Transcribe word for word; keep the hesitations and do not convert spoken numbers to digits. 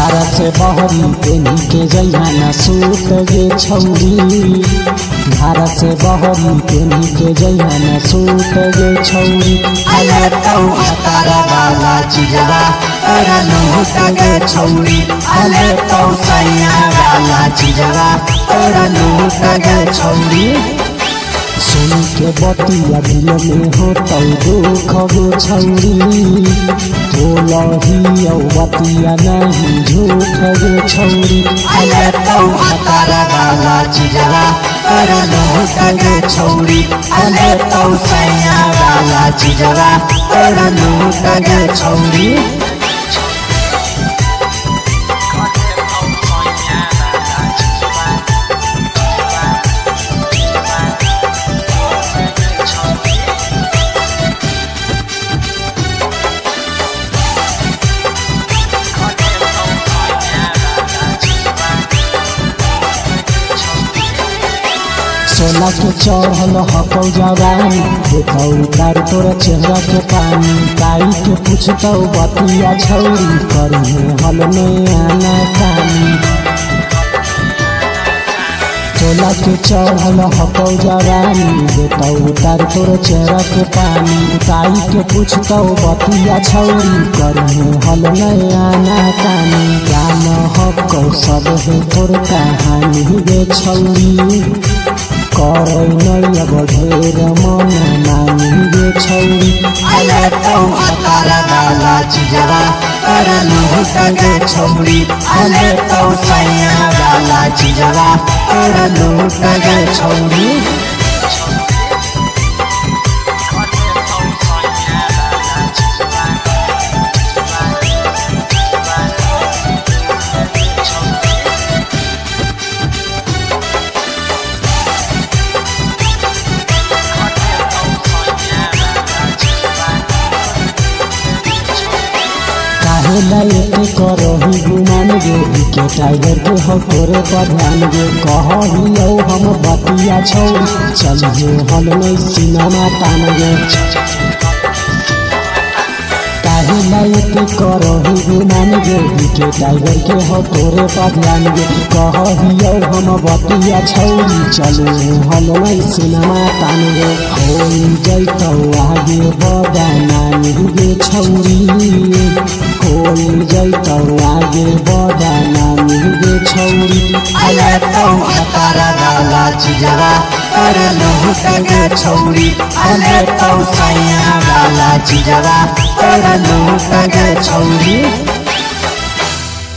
घर से बहरी पेनी के जइहा न सूत गे छौरी। घर से बहरी पेनी के जइहा न सूत गे छौरी। अले तो हतारा वाला चिजवा तोरा लूट गे छौरी। अले तो सैया वाला चिजवा तोरा लूट गे छौरी। सुन के बतिया दिल में हो तो दुख गे छौरी। बोलही औ बतिया नहीं झूठ गे छौरी। अले तो हतारा वाला चिजवा तोरा लूट गे छौरी। अले तो सैया वाला चिजवा तोरा लूट गे छौरी। सोना के चढ़ल हकौ जवानी देखौ तार तोरा चेहरा के पानी। काई के पूछतौ बतिया छौरी करिहे हल में आना कानी। सोना के चढ़ल हकौ जवानी देखौ तार तोरा चेहरा के पानी। काई के पूछतौ बतिया छौरी करिहे हल में आना कानी। जान हकौ सब है तोर कहानी गे छौरी। करे नहीं अब ढेर मन मानी गे छौरी। अले तो हतारा वाला चिजवा तोरा लूट गे छौरी। अले तो सैया वाला चिजवा तोरा लूट गे छौरी। लायक करही गुमान गे के टाइगर के हो तोरे पर ध्यान गे। कहही औ हम बतिया छौरी चलिए हल में सिनेमा तान गे। काहे लायक करही गुमान गे के टाइगर के हो तोरे पर ध्यान गे। कहही औ हम बतिया छौरी चलिए हल में सिनेमा तान गे। हो जैतौ आगे बदनामी गे छौरी। खोल जैतौ आगे बदनामी गे छौरी। अले तो हतारा वाला चिजवा तोरा लूट गे छौरी। अले तो सैया वाला चिजवा तोरा लूट गे छौरी।